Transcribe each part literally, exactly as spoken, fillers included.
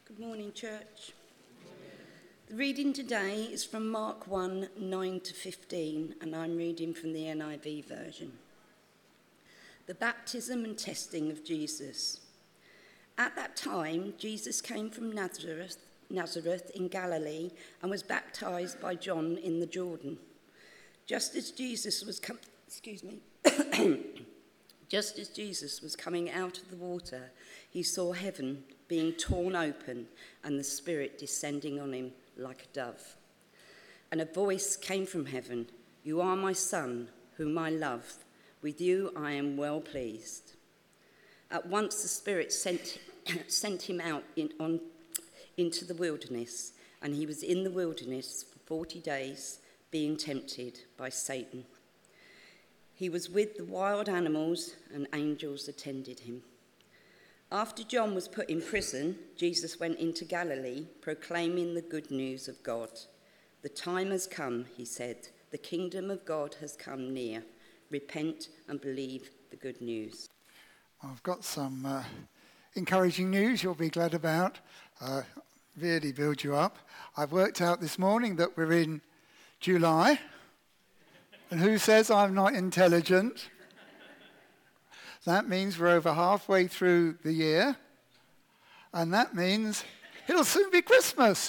Good morning, church. The reading today is from Mark one, nine to fifteen, and I'm reading from the N I V version. The baptism and testing of Jesus. At that time, Jesus came from Nazareth, Nazareth in Galilee and was baptized by John in the Jordan. Just as Jesus was com- excuse me. Just as Jesus was coming out of the water, he saw heaven being torn open and the Spirit descending on him like a dove. And a voice came from heaven, "You are my Son, whom I love. With you I am well pleased." At once the Spirit sent, sent him out in, on, into the wilderness, and he was in the wilderness for forty days, being tempted by Satan. He was with the wild animals, and angels attended him. After John was put in prison, Jesus went into Galilee, proclaiming the good news of God. "The time has come," he said. "The kingdom of God has come near. Repent and believe the good news." I've got some uh, encouraging news you'll be glad about. Uh, really build you up. I've worked out this morning that we're in July. And who says I'm not intelligent? That means we're over halfway through the year. And that means it'll soon be Christmas.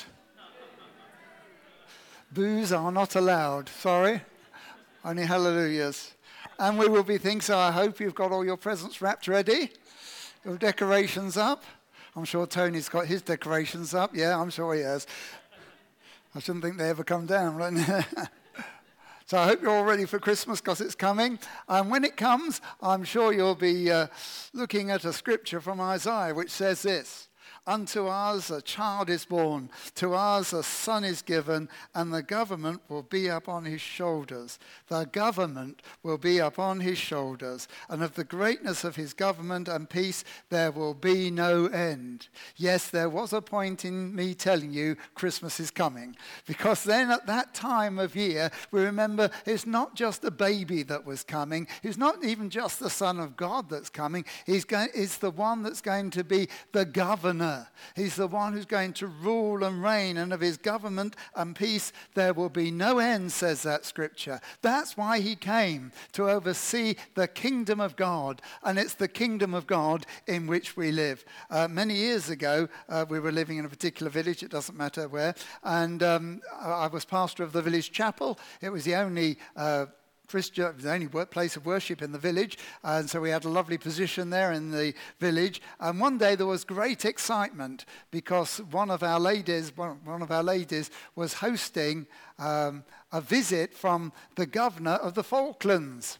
Boos are not allowed, sorry. Only hallelujahs. And we will be thinking, so I hope you've got all your presents wrapped ready. Your decorations up. I'm sure Tony's got his decorations up. Yeah, I'm sure he has. I shouldn't think they ever come down, right? So I hope you're all ready for Christmas because it's coming. And when it comes, I'm sure you'll be uh, looking at a scripture from Isaiah which says this: "Unto us a child is born, to us a son is given, and the government will be upon his shoulders." The government will be upon his shoulders, and of the greatness of his government and peace there will be no end. Yes, there was a point in me telling you Christmas is coming, because then at that time of year, we remember it's not just a baby that was coming. It's not even just the Son of God that's coming. He's going, it's the one that's going to be the governor. He's the one who's going to rule and reign, and of his government and peace there will be no end, says that scripture. That's why he came, to oversee the kingdom of God, and it's the kingdom of God in which we live. Uh, many years ago, uh, we were living in a particular village, it doesn't matter where, and um, I was pastor of the village chapel. It was the only uh, Christian, the only place of worship in the village, and so we had a lovely position there in the village. And one day there was great excitement because one of our ladies, one, one of our ladies, was hosting um, a visit from the governor of the Falklands,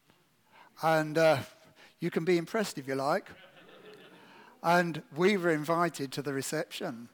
and uh, you can be impressed if you like. And we were invited to the reception,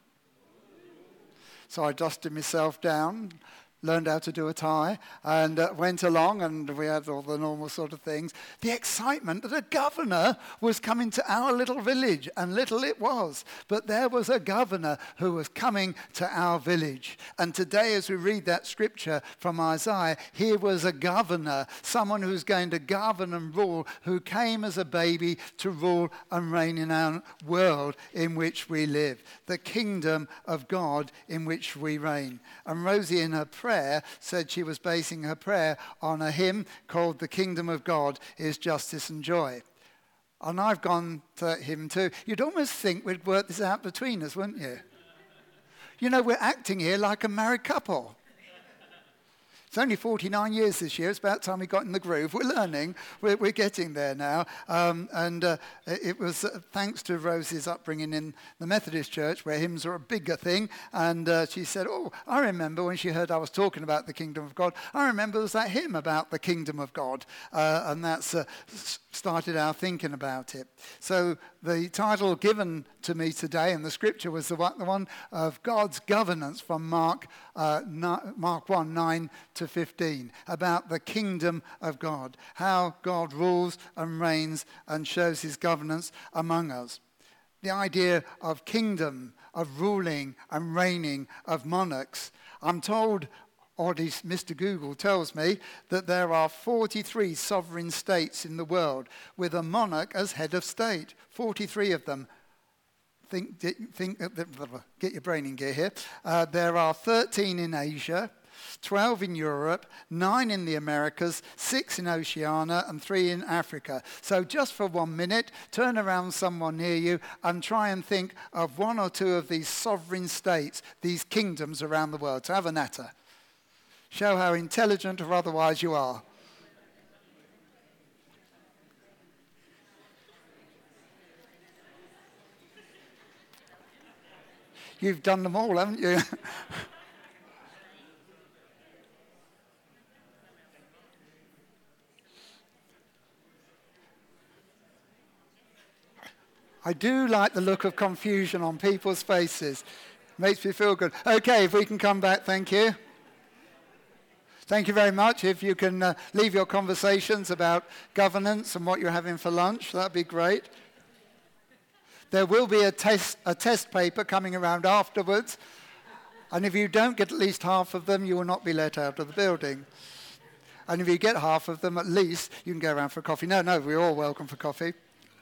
so I dusted myself down, learned how to do a tie, and uh, went along, and we had all the normal sort of things. The excitement that a governor was coming to our little village, and little it was, but there was a governor who was coming to our village. And today, as we read that scripture from Isaiah, here was a governor, someone who's going to govern and rule, who came as a baby to rule and reign in our world in which we live, the kingdom of God in which we reign. And Rosie, in her prayer, said she was basing her prayer on a hymn called "The Kingdom of God is Justice and Joy." And I've gone to that hymn too. You'd almost think we'd work this out between us, wouldn't you? You know, we're acting here like a married couple. It's only forty-nine years this year. It's about time we got in the groove. We're learning. We're, we're getting there now. Um, and uh, it was uh, thanks to Rosie's upbringing in the Methodist Church, where hymns are a bigger thing. And uh, she said, oh, I remember when she heard I was talking about the kingdom of God, I remember there was that hymn about the kingdom of God. Uh, and that's uh, started our thinking about it. So the title given to me today in the scripture was the one, the one of God's governance from Mark, uh, Mark one, nine to fifteen, about the kingdom of God, how God rules and reigns and shows his governance among us. The idea of kingdom, of ruling and reigning, of monarchs. I'm told, or at least Mister Google tells me, that there are forty-three sovereign states in the world with a monarch as head of state. forty-three of them. think, think, get your brain in gear here. Uh, there are thirteen in Asia, twelve in Europe, nine in the Americas, six in Oceania, and three in Africa. So just for one minute, turn around someone near you and try and think of one or two of these sovereign states, these kingdoms around the world. So have a natter. Show how intelligent or otherwise you are. You've done them all, haven't you? I do like the look of confusion on people's faces. Makes me feel good. Okay, if we can come back, thank you. Thank you very much. If you can uh, leave your conversations about governance and what you're having for lunch, that'd be great. There will be a test, a test paper coming around afterwards. And if you don't get at least half of them, you will not be let out of the building. And if you get half of them, at least, you can go around for coffee. No, no, we're all welcome for coffee.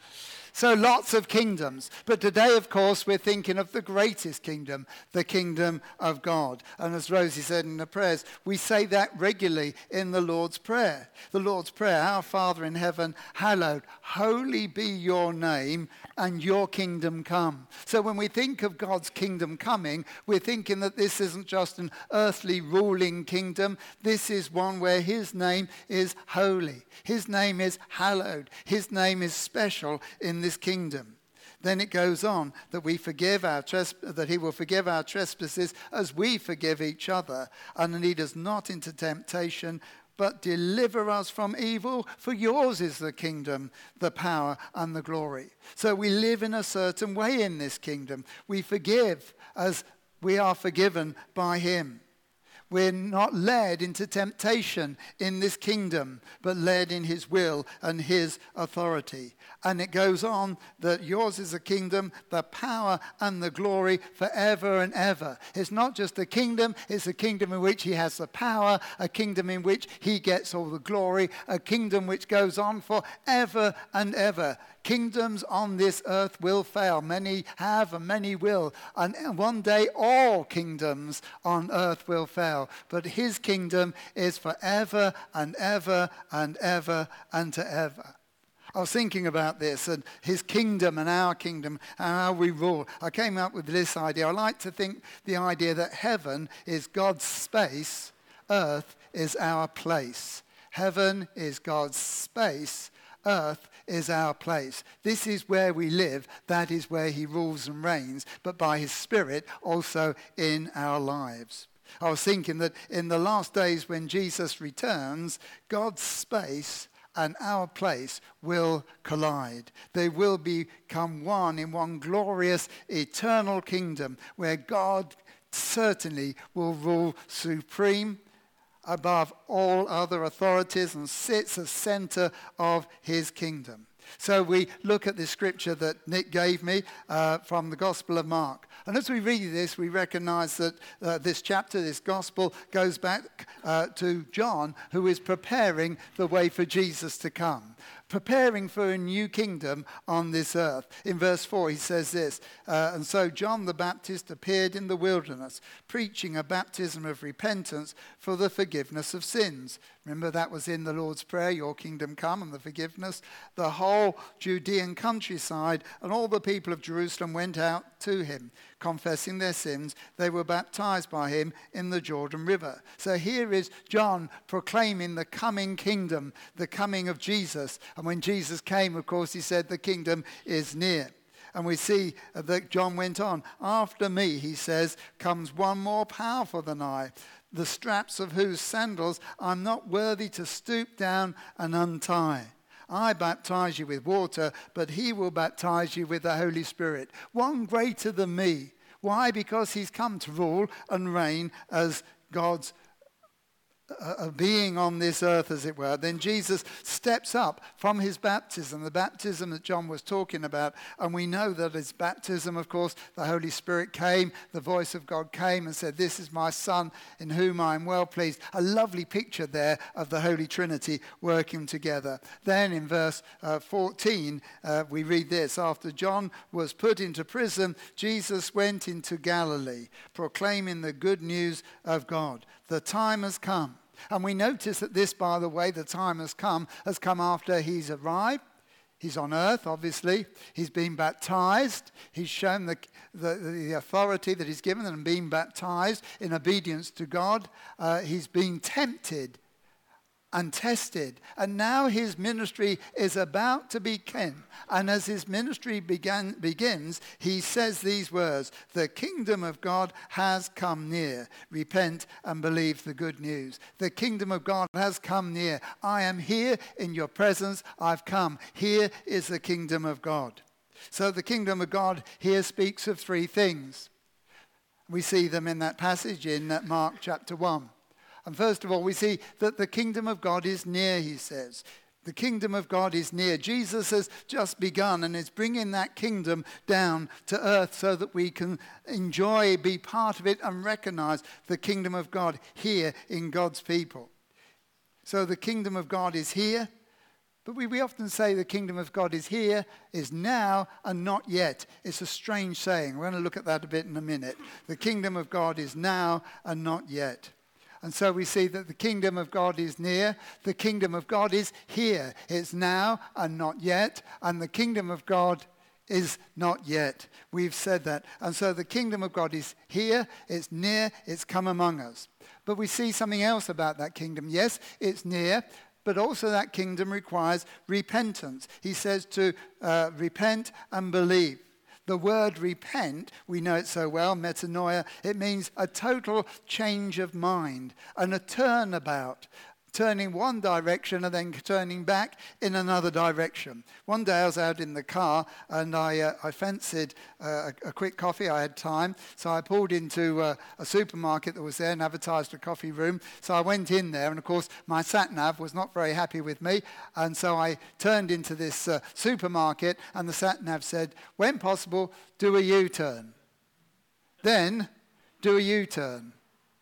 So lots of kingdoms. But today, of course, we're thinking of the greatest kingdom, the kingdom of God. And as Rosie said in the prayers, we say that regularly in the Lord's Prayer. The Lord's Prayer, our Father in heaven, hallowed, holy be your name, and your kingdom come. So when we think of God's kingdom coming, we're thinking that this isn't just an earthly ruling kingdom. This is one where his name is holy. His name is hallowed. His name is special in this kingdom. Then it goes on that we forgive our tres- that he will forgive our trespasses as we forgive each other, and lead us not into temptation, but deliver us from evil, for yours is the kingdom, the power, and the glory. So we live in a certain way in this kingdom. We forgive as we are forgiven by him. We're not led into temptation in this kingdom, but led in his will and his authority. And it goes on that yours is a kingdom, the power and the glory forever and ever. It's not just a kingdom, it's a kingdom in which he has the power, a kingdom in which he gets all the glory, a kingdom which goes on forever and ever. Kingdoms on this earth will fail. Many have and many will. And one day all kingdoms on earth will fail. But his kingdom is forever and ever and ever and to ever. I was thinking about this and his kingdom and our kingdom and how we rule. I came up with this idea. I like to think the idea that heaven is God's space, earth is our place. Heaven is God's space, earth is our place. This is where we live. That is where he rules and reigns, but by his Spirit also in our lives. I was thinking that in the last days when Jesus returns, God's space and our place will collide. They will become one in one glorious eternal kingdom where God certainly will rule supreme above all other authorities and sits as center of his kingdom. So we look at this scripture that Nick gave me uh, from the Gospel of Mark. And as we read this, we recognize that uh, this chapter, this gospel, goes back uh, to John, who is preparing the way for Jesus to come, preparing for a new kingdom on this earth. In verse four, he says this, uh, and so John the Baptist appeared in the wilderness, preaching a baptism of repentance for the forgiveness of sins. Remember, that was in the Lord's Prayer, your kingdom come, and the forgiveness. The whole Judean countryside and all the people of Jerusalem went out to him, confessing their sins. They were baptized by him in the Jordan River. So here is John proclaiming the coming kingdom, the coming of Jesus. And when Jesus came, of course, he said the kingdom is near. And we see that John went on. After me, he says, comes one more powerful than I, the straps of whose sandals I'm not worthy to stoop down and untie. I baptize you with water, but he will baptize you with the Holy Spirit. One greater than me. Why? Because he's come to rule and reign as God's a being on this earth, as it were, then Jesus steps up from his baptism, the baptism that John was talking about. And we know that his baptism, of course, the Holy Spirit came, the voice of God came and said, "This is my Son in whom I am well pleased." A lovely picture there of the Holy Trinity working together. Then in verse uh, fourteen, uh, we read this: "After John was put into prison, Jesus went into Galilee, proclaiming the good news of God. The time has come." And we notice that this, by the way, the time has come, has come after he's arrived. He's on earth, obviously. He's been baptized. He's shown the, the, the authority that he's given and been baptized in obedience to God. Uh, he's been tempted and tested. And now his ministry is about to begin. And as his ministry began, begins, he says these words: "The kingdom of God has come near. Repent and believe the good news." The kingdom of God has come near. I am here in your presence. I've come. Here is the kingdom of God. So the kingdom of God here speaks of three things. We see them in that passage in Mark chapter one. And first of all, we see that the kingdom of God is near, he says. The kingdom of God is near. Jesus has just begun and is bringing that kingdom down to earth so that we can enjoy, be part of it, and recognize the kingdom of God here in God's people. So the kingdom of God is here, but we, we often say the kingdom of God is here, is now, and not yet. It's a strange saying. We're going to look at that a bit in a minute. The kingdom of God is now and not yet. And so we see that the kingdom of God is near. The kingdom of God is here. It's now and not yet. And the kingdom of God is not yet. We've said that. And so the kingdom of God is here. It's near. It's come among us. But we see something else about that kingdom. Yes, it's near, but also that kingdom requires repentance. He says to uh, repent and believe. The word repent, we know it so well, metanoia, it means a total change of mind and a turnabout, turning one direction and then turning back in another direction. One day I was out in the car and I, uh, I fancied uh, a, a quick coffee. I had time, so I pulled into uh, a supermarket that was there and advertised a coffee room. So I went in there, and of course my sat-nav was not very happy with me, and so I turned into this uh, supermarket, and the sat-nav said, "When possible, do a U-turn. Then do a U-turn."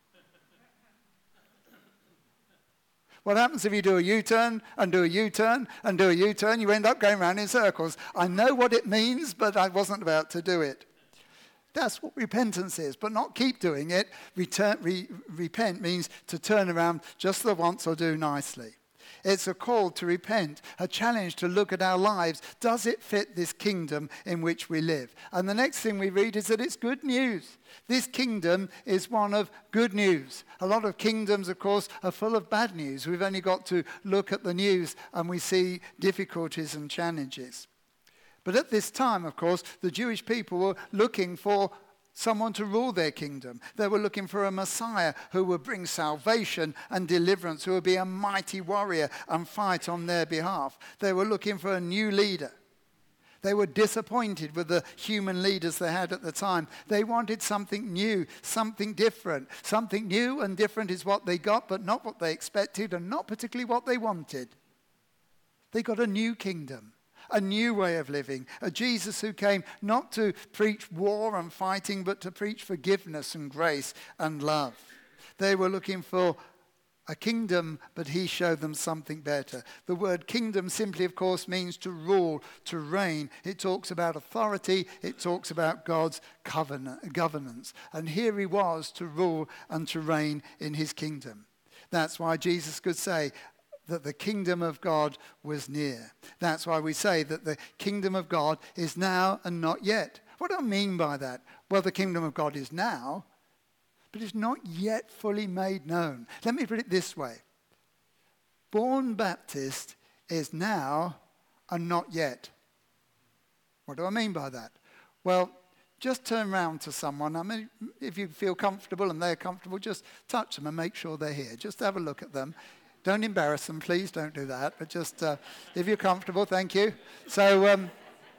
What happens if you do a U-turn and do a U-turn and do a U-turn? You end up going around in circles. I know what it means, but I wasn't about to do it. That's what repentance is, but not keep doing it. Return, re, repent means to turn around just the once or do nicely. It's a call to repent, a challenge to look at our lives. Does it fit this kingdom in which we live? And the next thing we read is that it's good news. This kingdom is one of good news. A lot of kingdoms, of course, are full of bad news. We've only got to look at the news and we see difficulties and challenges. But at this time, of course, the Jewish people were looking for someone to rule their kingdom. They were looking for a Messiah who would bring salvation and deliverance, who would be a mighty warrior and fight on their behalf. They were looking for a new leader. They were disappointed with the human leaders they had at the time. They wanted something new, something different. Something new and different is what they got, but not what they expected and not particularly what they wanted. They got a new kingdom. A new way of living, a Jesus who came not to preach war and fighting, but to preach forgiveness and grace and love. They were looking for a kingdom, but he showed them something better. The word kingdom simply, of course, means to rule, to reign. It talks about authority. It talks about God's covenant, governance. And here he was to rule and to reign in his kingdom. That's why Jesus could say that the kingdom of God was near. That's why we say that the kingdom of God is now and not yet. What do I mean by that? Well, the kingdom of God is now, but it's not yet fully made known. Let me put it this way. Born Baptist is now and not yet. What do I mean by that? Well, just turn around to someone. I mean, if you feel comfortable and they're comfortable, just touch them and make sure they're here. Just have a look at them. Don't embarrass them, please. Don't do that. But just, uh, if you're comfortable, thank you. So, um,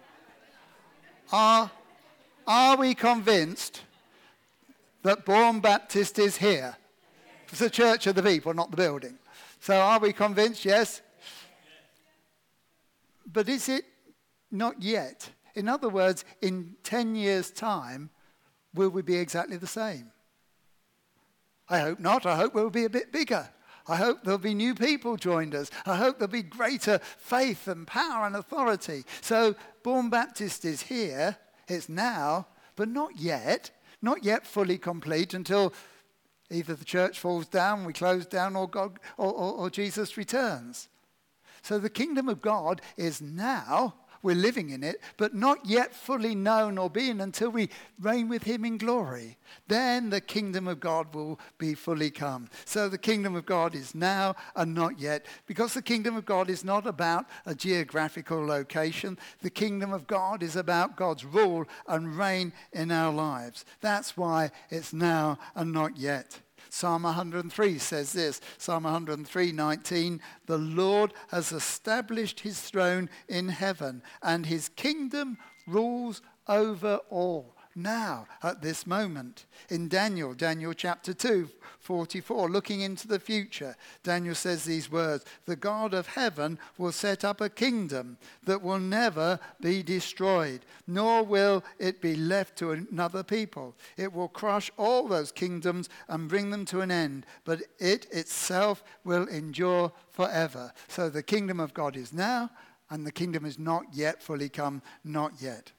are, are we convinced that Born Baptist is here? The church are the people, not the building. So are we convinced? Yes. But is it not yet? In other words, in ten years' time, will we be exactly the same? I hope not. I hope we'll be a bit bigger. I hope there'll be new people joined us. I hope there'll be greater faith and power and authority. So Bourne Baptist is here. It's now, but not yet. Not yet fully complete until either the church falls down, we close down, or God, or, or, or Jesus returns. So the kingdom of God is now. We're living in it, but not yet fully known or being until we reign with him in glory. Then the kingdom of God will be fully come. So the kingdom of God is now and not yet, because the kingdom of God is not about a geographical location. The kingdom of God is about God's rule and reign in our lives. That's why it's now and not yet. Psalm one hundred three says this, Psalm one hundred three, nineteen, the Lord has established his throne in heaven, and his kingdom rules over all. Now, at this moment, in Daniel, Daniel chapter two, forty-four, looking into the future, Daniel says these words, the God of heaven will set up a kingdom that will never be destroyed, nor will it be left to another people. It will crush all those kingdoms and bring them to an end, but it itself will endure forever. So the kingdom of God is now, and the kingdom is not yet fully come, not yet.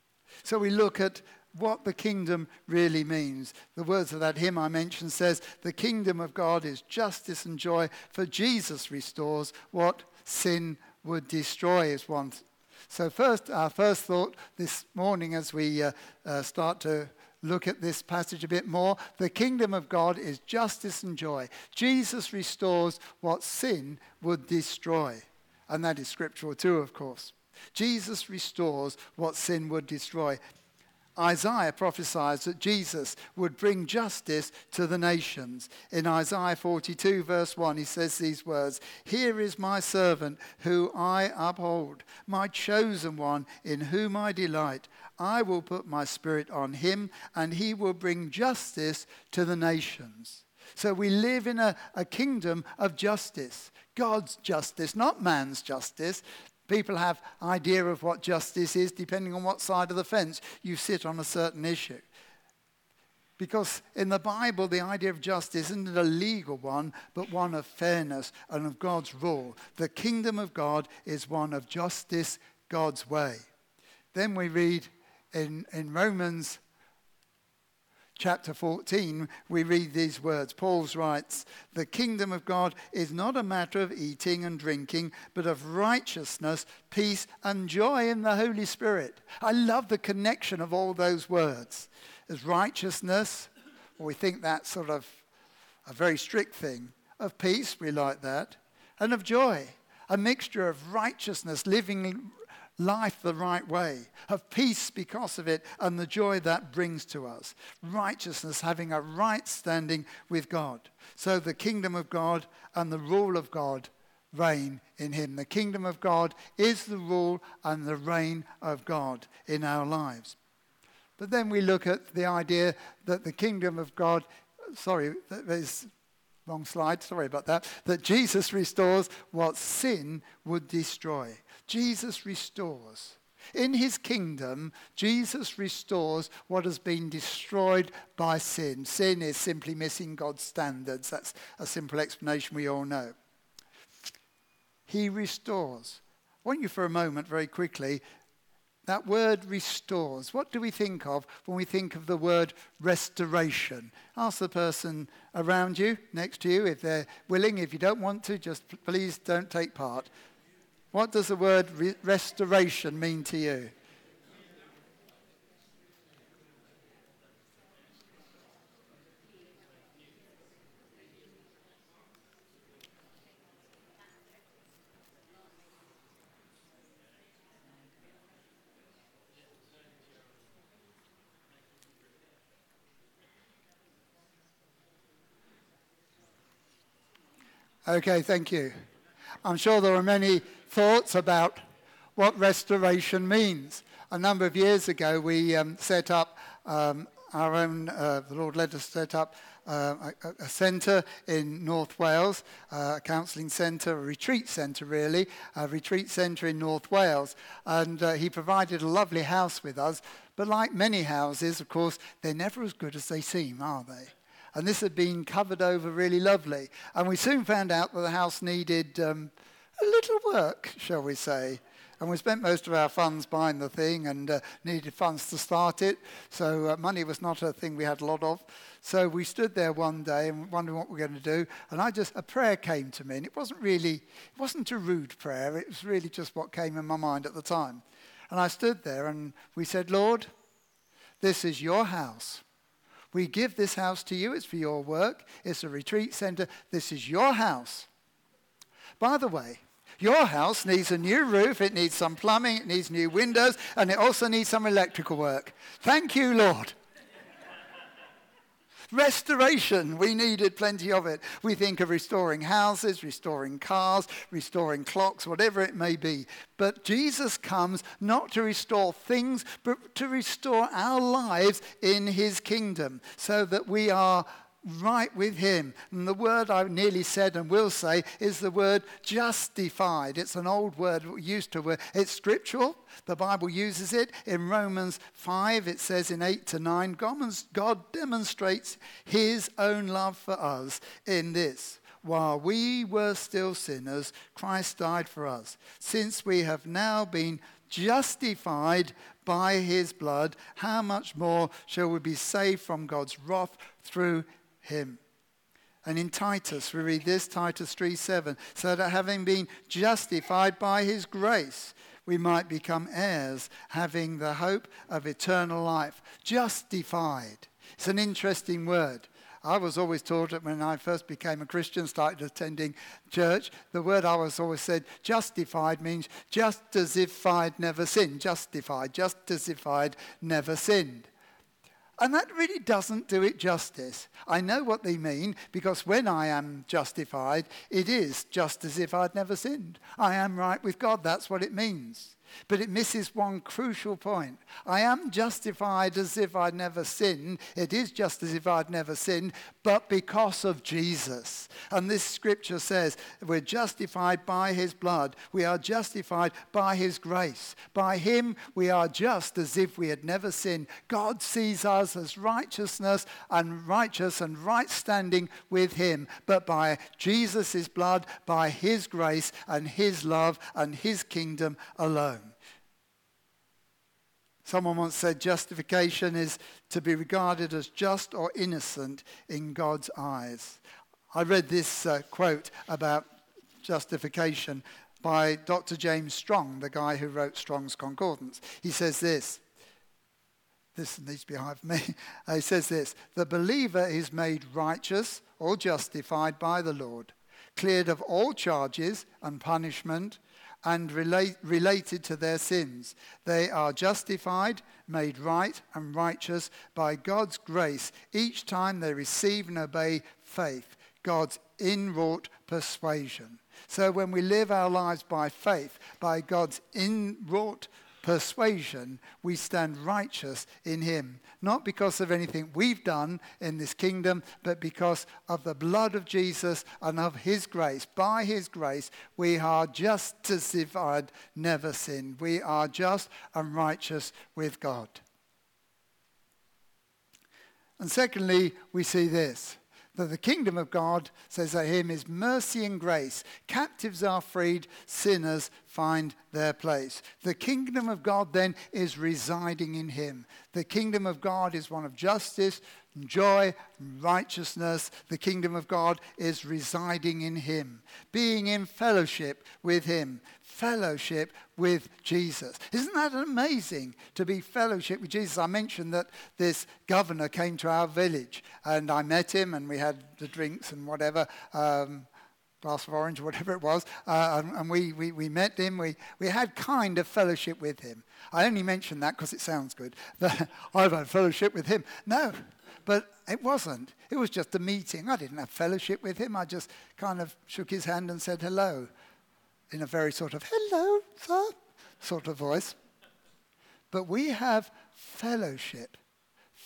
So we look at what the kingdom really means. The words of that hymn I mentioned says, the kingdom of God is justice and joy, for Jesus restores what sin would destroy is one. So first, our first thought this morning as we uh, uh, start to look at this passage a bit more, the kingdom of God is justice and joy. Jesus restores what sin would destroy. And that is scriptural too, of course. Jesus restores what sin would destroy. Isaiah prophesies that Jesus would bring justice to the nations. In Isaiah forty-two, verse one, he says these words, here is my servant who I uphold, my chosen one in whom I delight. I will put my spirit on him, and he will bring justice to the nations. So we live in a, a kingdom of justice. God's justice, not man's justice. People have idea of what justice is depending on what side of the fence you sit on a certain issue. Because in the Bible, the idea of justice isn't a legal one, but one of fairness and of God's rule. The kingdom of God is one of justice, God's way. Then we read in, in Romans chapter fourteen, we read these words. Paul writes, the kingdom of God is not a matter of eating and drinking, but of righteousness, peace, and joy in the Holy Spirit. I love the connection of all those words. As righteousness, well, we think that's sort of a very strict thing. Of peace, we like that. And of joy, a mixture of righteousness, living life the right way, of peace because of it, and the joy that brings to us. Righteousness, having a right standing with God. So the kingdom of God and the rule of God reign in him. The kingdom of God is the rule and the reign of God in our lives. But then we look at the idea that the kingdom of God, sorry, there's wrong slide, sorry about that, that Jesus restores what sin would destroy. Jesus restores. In his kingdom, Jesus restores what has been destroyed by sin. Sin is simply missing God's standards. That's a simple explanation we all know. He restores. I want you for a moment, very quickly, that word restores. What do we think of when we think of the word restoration? Ask the person around you, next to you, if they're willing. If you don't want to, just please don't take part. What does the word re- restoration mean to you? Okay, thank you. I'm sure there are many thoughts about what restoration means. A number of years ago, we um, set up um, our own, uh, the Lord led us to set up uh, a, a centre in North Wales, uh, a counselling centre, a retreat centre really, a retreat centre in North Wales. And uh, he provided a lovely house with us. But like many houses, of course, they're never as good as they seem, are they? And this had been covered over really lovely. And we soon found out that the house needed um, a little work, shall we say. And we spent most of our funds buying the thing and uh, needed funds to start it. So uh, money was not a thing we had a lot of. So we stood there one day and wondering what we were going to do. And I just, a prayer came to me. And it wasn't really, it wasn't a rude prayer. It was really just what came in my mind at the time. And I stood there and we said, Lord, this is your house. We give this house to you. It's for your work. It's a retreat centre. This is your house. By the way, your house needs a new roof, it needs some plumbing, it needs new windows, and it also needs some electrical work. Thank you, Lord. Restoration, we needed plenty of it. We think of restoring houses, restoring cars, restoring clocks, whatever it may be. But Jesus comes not to restore things, but to restore our lives in his kingdom, so that we are right with him. And the word I nearly said and will say is the word justified. It's an old word used to, it's scriptural. The Bible uses it. In Romans five, it says in eight to nine, God demonstrates his own love for us in this. While we were still sinners, Christ died for us. Since we have now been justified by his blood, how much more shall we be saved from God's wrath through him? And in Titus, we read this, Titus three seven, so that having been justified by his grace, we might become heirs, having the hope of eternal life. Justified. It's an interesting word. I was always taught that when I first became a Christian, started attending church, the word I was always said, justified means just as if I'd never sinned. Justified, just as if I'd never sinned. And that really doesn't do it justice. I know what they mean, because when I am justified, it is just as if I'd never sinned. I am right with God. That's what it means. But it misses one crucial point. I am justified as if I'd never sinned. It is just as if I'd never sinned, but because of Jesus. And this scripture says we're justified by his blood. We are justified by his grace. By him we are just as if we had never sinned. God sees us as righteousness and righteous and right standing with him. But by Jesus' blood, by his grace and his love and his kingdom alone. Someone once said justification is to be regarded as just or innocent in God's eyes. I read this uh, quote about justification by Doctor James Strong, the guy who wrote Strong's Concordance. He says this, this needs behind me, he says this, the believer is made righteous or justified by the Lord, cleared of all charges and punishment, and relate, related to their sins. They are justified, made right and righteous by God's grace each time they receive and obey faith, God's inwrought persuasion. So when we live our lives by faith, by God's inwrought persuasion, we stand righteous in him. Not because of anything we've done in this kingdom, but because of the blood of Jesus and of his grace. By his grace, we are just as if I'd never sinned. We are just and righteous with God. And secondly, we see this, that the kingdom of God, says of him, is mercy and grace. Captives are freed, sinners find their place. The kingdom of God then is residing in him. The kingdom of God is one of justice, joy, and righteousness. The kingdom of God is residing in him, being in fellowship with him, fellowship with Jesus. Isn't that amazing to be fellowship with Jesus? I mentioned that this governor came to our village and I met him and we had the drinks and whatever, um, glass of orange or whatever it was, uh, and, and we, we, we met him. We, we had kind of fellowship with him. I only mention that because it sounds good. I've had fellowship with him. No, but it wasn't. It was just a meeting. I didn't have fellowship with him. I just kind of shook his hand and said hello in a very sort of, hello, sir, sort of voice. But we have fellowship.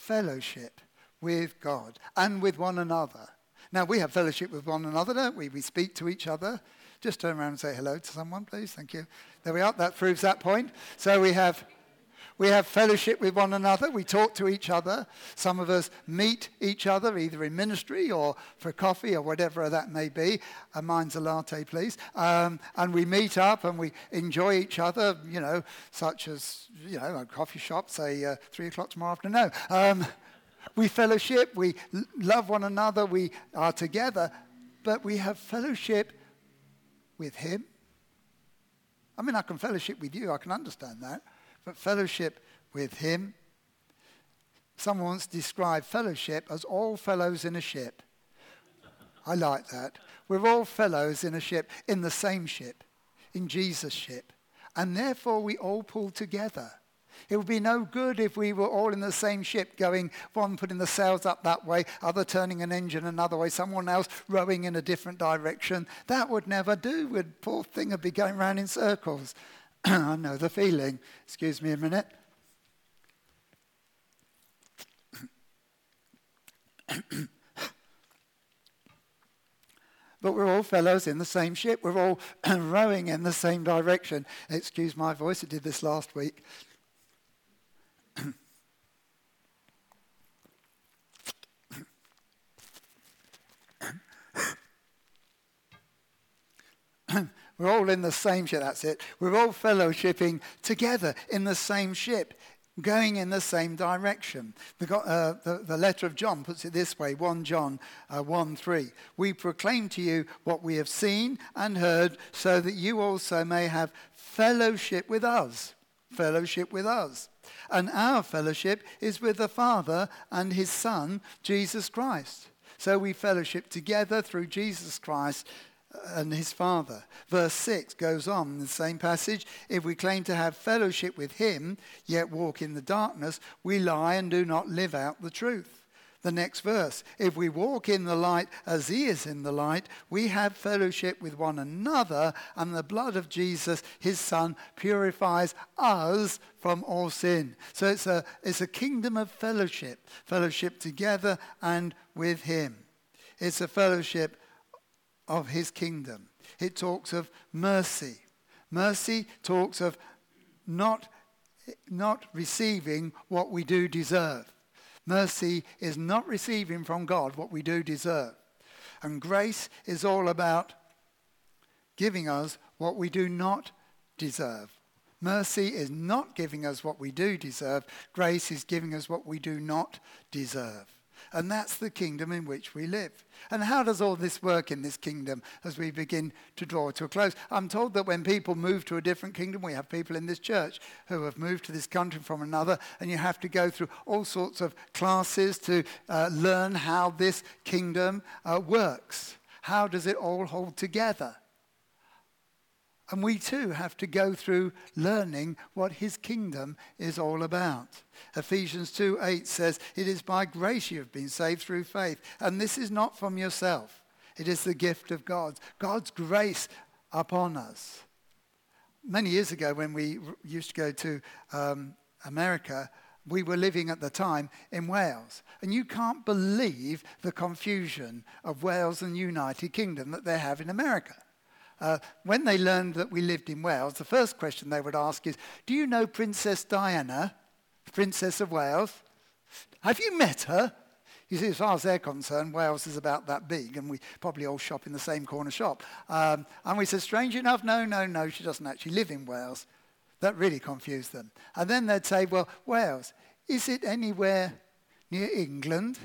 fellowship with God and with one another. Now, we have fellowship with one another, don't we? We speak to each other. Just turn around and say hello to someone, please. Thank you. There we are. That proves that point. So we have we have fellowship with one another. We talk to each other. Some of us meet each other either in ministry or for coffee or whatever that may be. Uh, mine's a latte, please. Um, and we meet up and we enjoy each other, you know, such as, you know, a coffee shop, say uh, three o'clock tomorrow afternoon. Um, we fellowship. We l- love one another. We are together. But we have fellowship with him. I mean, I can fellowship with you, I can understand that, but fellowship with him. Someone once described fellowship as all fellows in a ship. I like that. We're all fellows in a ship, in the same ship, in Jesus' ship, and therefore we all pull together. It would be no good if we were all in the same ship going, one putting the sails up that way, other turning an engine another way, someone else rowing in a different direction. That would never do. The poor thing would be going round in circles. I know the feeling. Excuse me a minute. But we're all fellows in the same ship. We're all rowing in the same direction. Excuse my voice. I did this last week. We're all in the same ship, that's it. We're all fellowshipping together in the same ship, going in the same direction. We've got, uh, the, the letter of John puts it this way, First John uh, one three. We proclaim to you what we have seen and heard, so that you also may have fellowship with us. Fellowship with us. And our fellowship is with the Father and his Son, Jesus Christ. So we fellowship together through Jesus Christ and his Father. Verse six goes on in the same passage. If we claim to have fellowship with him, yet walk in the darkness, we lie and do not live out the truth. The next verse. If we walk in the light as he is in the light, we have fellowship with one another, and the blood of Jesus, his Son, purifies us from all sin. So it's a, it's a kingdom of fellowship. Fellowship together and with him. It's a fellowship of his kingdom. It talks of mercy. Mercy talks of not, not receiving what we do deserve. Mercy is not receiving from God what we do deserve. And grace is all about giving us what we do not deserve. Mercy is not giving us what we do deserve. Grace is giving us what we do not deserve. And that's the kingdom in which we live. And how does all this work in this kingdom as we begin to draw to a close? I'm told that when people move to a different kingdom, we have people in this church who have moved to this country from another, and you have to go through all sorts of classes to uh, learn how this kingdom uh, works. How does it all hold together? And we too have to go through learning what his kingdom is all about. Ephesians two eight says, it is by grace you have been saved through faith. And this is not from yourself. It is the gift of God. God's grace upon us. Many years ago when we used to go to um, America, we were living at the time in Wales. And you can't believe the confusion of Wales and United Kingdom that they have in America. Uh, when they learned that we lived in Wales, the first question they would ask is, do you know Princess Diana, Princess of Wales? Have you met her? You see, as far as they're concerned, Wales is about that big, and we probably all shop in the same corner shop. Um, and we said, strange enough, no, no, no, she doesn't actually live in Wales. That really confused them. And then they'd say, well, Wales, is it anywhere near England?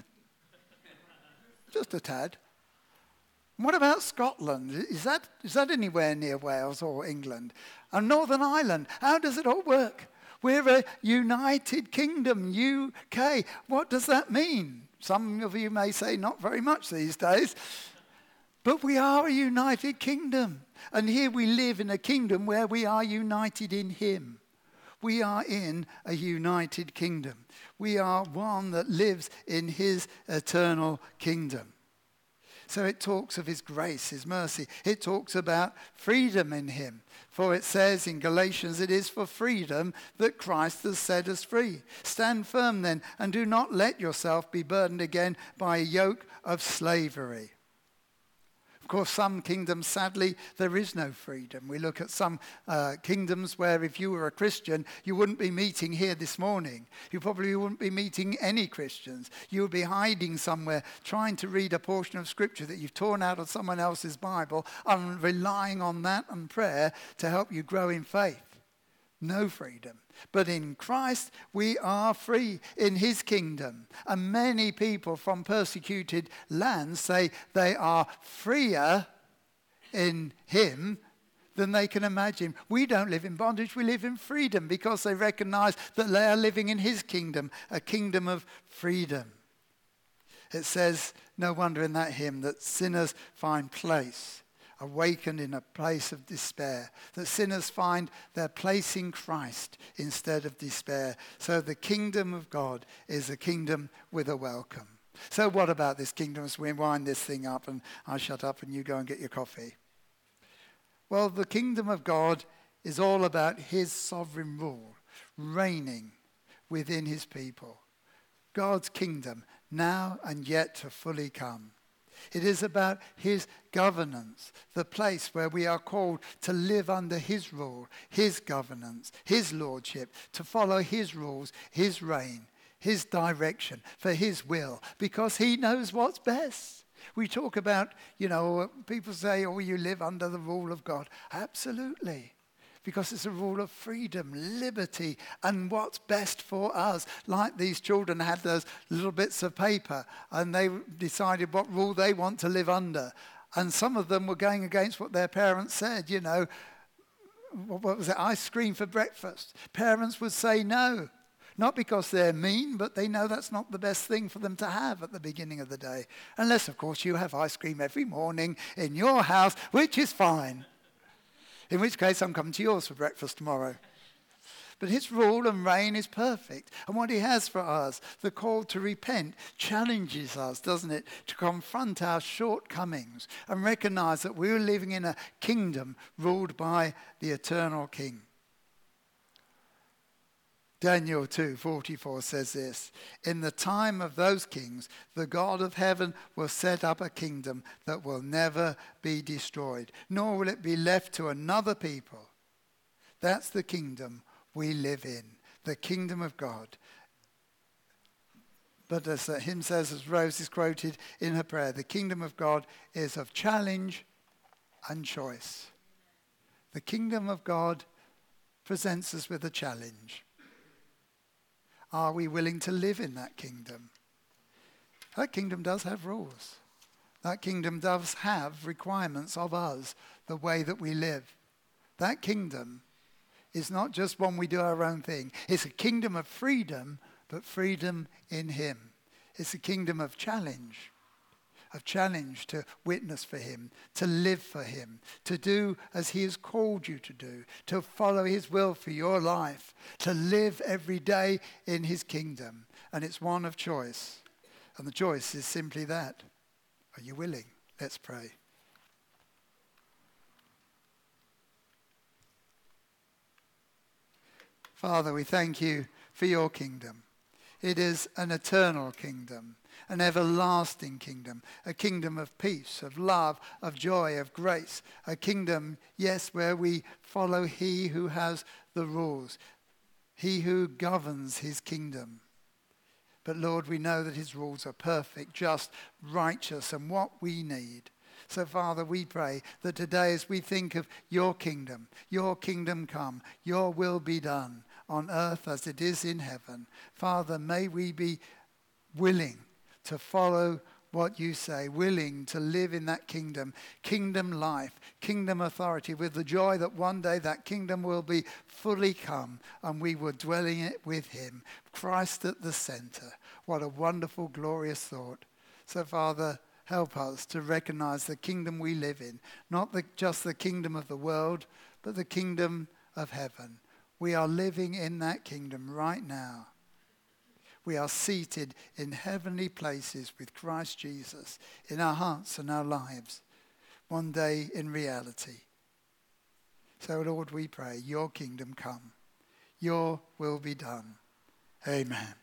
Just a tad. What about Scotland? Is that is that anywhere near Wales or England? And Northern Ireland, how does it all work? We're a United Kingdom, U K. What does that mean? Some of you may say not very much these days. But we are a United Kingdom. And here we live in a kingdom where we are united in him. We are in a united kingdom. We are one that lives in his eternal kingdom. So it talks of his grace, his mercy. It talks about freedom in him. For it says in Galatians, it is for freedom that Christ has set us free. Stand firm then, and do not let yourself be burdened again by a yoke of slavery. Of course, some kingdoms, sadly, there is no freedom. We look at some uh, kingdoms where if you were a Christian, you wouldn't be meeting here this morning. You probably wouldn't be meeting any Christians. You would be hiding somewhere, trying to read a portion of Scripture that you've torn out of someone else's Bible and relying on that and prayer to help you grow in faith. No freedom. But in Christ, we are free in his kingdom. And many people from persecuted lands say they are freer in him than they can imagine. We don't live in bondage, we live in freedom because they recognize that they are living in his kingdom, a kingdom of freedom. It says, no wonder in that hymn, that sinners find place. Awakened in a place of despair, that sinners find their place in Christ instead of despair. So the kingdom of God is a kingdom with a welcome. So what about this kingdom as we wind this thing up and I shut up and you go and get your coffee? Well, the kingdom of God is all about his sovereign rule, reigning within his people. God's kingdom now and yet to fully come. It is about his governance, the place where we are called to live under his rule, his governance, his lordship, to follow his rules, his reign, his direction, for his will, because he knows what's best. We talk about, you know, people say, oh, you live under the rule of God. Absolutely. Because it's a rule of freedom, liberty, and what's best for us. Like these children had those little bits of paper, and they decided what rule they want to live under. And some of them were going against what their parents said, you know. What was it? Ice cream for breakfast. Parents would say no. Not because they're mean, but they know that's not the best thing for them to have at the beginning of the day. Unless, of course, you have ice cream every morning in your house, which is fine. In which case, I'm coming to yours for breakfast tomorrow. But his rule and reign is perfect. And what he has for us, the call to repent, challenges us, doesn't it, to confront our shortcomings and recognize that we're living in a kingdom ruled by the eternal King. Daniel two forty-four says this, in the time of those kings, the God of heaven will set up a kingdom that will never be destroyed, nor will it be left to another people. That's the kingdom we live in, the kingdom of God. But as the hymn says, as Rose is quoted in her prayer, the kingdom of God is of challenge and choice. The kingdom of God presents us with a challenge. Are we willing to live in that kingdom? That kingdom does have rules. That kingdom does have requirements of us, the way that we live. That kingdom is not just one we do our own thing. It's a kingdom of freedom, but freedom in him. It's a kingdom of challenge. Of challenge to witness for him, to live for him, to do as he has called you to do, to follow his will for your life, to live every day in his kingdom. And it's one of choice. And the choice is simply that. Are you willing? Let's pray. Father, we thank you for your kingdom. It is an eternal kingdom. An everlasting kingdom, a kingdom of peace, of love, of joy, of grace, a kingdom, yes, where we follow he who has the rules, he who governs his kingdom. But Lord, we know that his rules are perfect, just, righteous, and what we need. So Father, we pray that today as we think of your kingdom, your kingdom come, your will be done on earth as it is in heaven. Father, may we be willing to follow what you say, willing to live in that kingdom, kingdom life, kingdom authority, with the joy that one day that kingdom will be fully come and we will dwell in it with him. Christ at the center. What a wonderful, glorious thought. So, Father, help us to recognize the kingdom we live in, not the, just the kingdom of the world, but the kingdom of heaven. We are living in that kingdom right now. we are seated in heavenly places with Christ Jesus in our hearts and our lives, one day in reality. So, Lord, we pray, your kingdom come, your will be done. Amen.